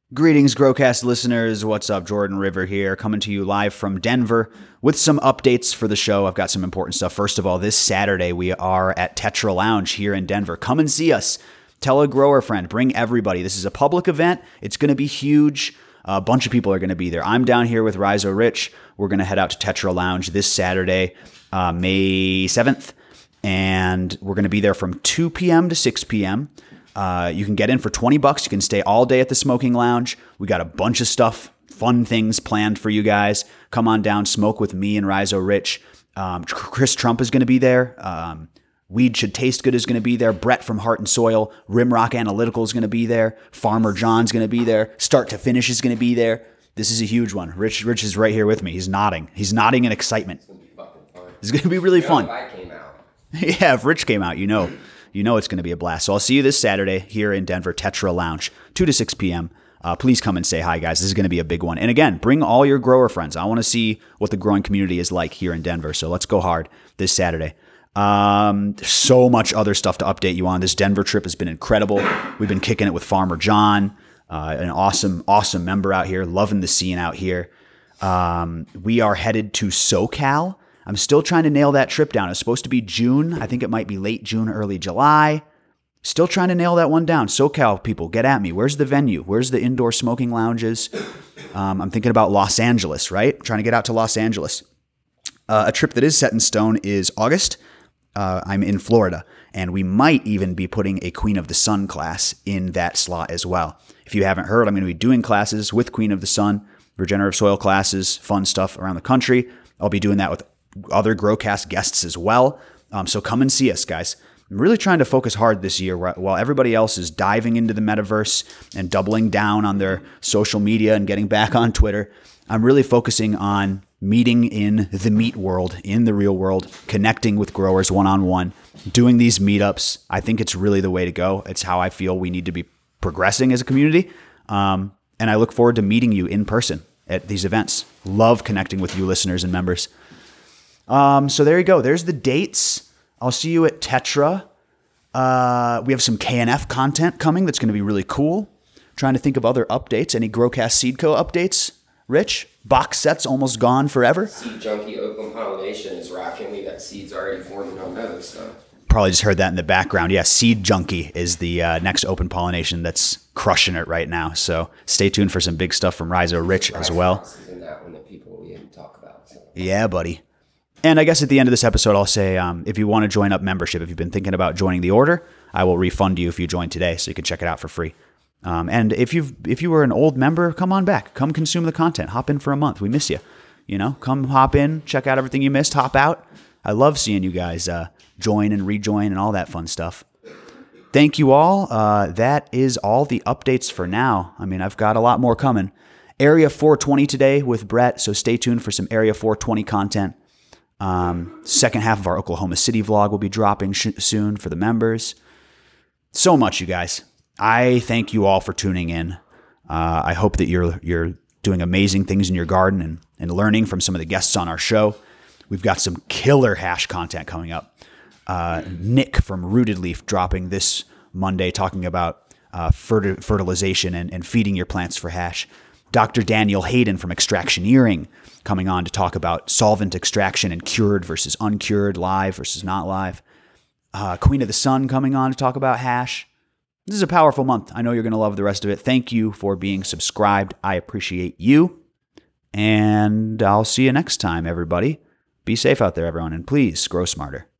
Greetings, Growcast listeners. What's up? Jordan River here, coming to you live from Denver with some updates for the show. I've got some important stuff. First of all, this Saturday, we are at Tetra Lounge here in Denver. Come and see us. Tell a grower friend. Bring everybody. This is a public event. It's going to be huge. A bunch of people are going to be there. I'm down here with Rhizo Rich. We're going to head out to Tetra Lounge this Saturday, May 7th, and we're going to be there from 2 p.m. to 6 p.m., you can get in for $20. You can stay all day at the smoking lounge. We got a bunch of stuff, fun things planned for you guys. Come on down, smoke with me and Rhizo Rich. Chris Trump is going to be there. Weed Should Taste Good is going to be there. Brett from Heart and Soil. Rimrock Analytical is going to be there. Farmer John's going to be there. Start to Finish is going to be there. This is a huge one. Rich is right here with me. He's nodding. He's nodding in excitement. It's going to be fucking fun. It's going to be really fun. If I came out. Yeah, if Rich came out, you know it's going to be a blast. So I'll see you this Saturday here in Denver, Tetra Lounge, 2 to 6 p.m. Please come and say hi, guys. This is going to be a big one. And again, bring all your grower friends. I want to see what the growing community is like here in Denver. So let's go hard this Saturday. There's so much other stuff to update you on. This Denver trip has been incredible. We've been kicking it with Farmer John, an awesome member out here, loving the scene out here. We are headed to SoCal. I'm still trying to nail that trip down. It's supposed to be June. I think it might be late June, early July. Still trying to nail that one down. SoCal people, get at me. Where's the venue? Where's the indoor smoking lounges? I'm thinking about Los Angeles, right? Trying to get out to Los Angeles. A trip that is set in stone is August. I'm in Florida, and we might even be putting a Queen of the Sun class in that slot as well. If you haven't heard, I'm going to be doing classes with Queen of the Sun, regenerative soil classes, fun stuff around the country. I'll be doing that with other Growcast guests as well. So come and see us, guys. I'm really trying to focus hard this year while everybody else is diving into the metaverse and doubling down on their social media and getting back on Twitter. I'm really focusing on meeting in the meat world, in the real world, connecting with growers one-on-one, doing these meetups. I think it's really the way to go. It's how I feel we need to be progressing as a community. And I look forward to meeting you in person at these events. Love connecting with you listeners and members. So there you go. There's the dates. I'll see you at Tetra. We have some KNF content coming that's going to be really cool. Trying to think of other updates. Any Growcast Seedco updates? Rich? Box sets almost gone forever? Seed Junkie Open Pollination is rocking. We got seeds already forming on those. So. Probably just heard that in the background. Yeah, Seed Junkie is the next open pollination that's crushing it right now. So stay tuned for some big stuff from Rhizo Rich as well. In that one that people we didn't talk about. So. Yeah, buddy. And I guess at the end of this episode, I'll say if you want to join up membership, if you've been thinking about joining the order, I will refund you if you join today, so you can check it out for free. And if you were an old member, come on back. Come consume the content. Hop in for a month. We miss you. Come hop in, check out everything you missed, hop out. I love seeing you guys join and rejoin and all that fun stuff. Thank you all. That is all the updates for now. I mean, I've got a lot more coming. Area 420 today with Brett, so stay tuned for some Area 420 content. Second half of our Oklahoma City vlog will be dropping soon for the members. So much, you guys. I thank you all for tuning in. I hope that you're doing amazing things in your garden and learning from some of the guests on our show. We've got some killer hash content coming up. Nick from Rooted Leaf dropping this Monday talking about fertilization and feeding your plants for hash. Dr. Daniel Hayden from Extractioneering coming on to talk about solvent extraction and cured versus uncured, live versus not live. Queen of the Sun coming on to talk about hash. This is a powerful month. I know you're going to love the rest of it. Thank you for being subscribed. I appreciate you. And I'll see you next time, everybody. Be safe out there, everyone, and please grow smarter.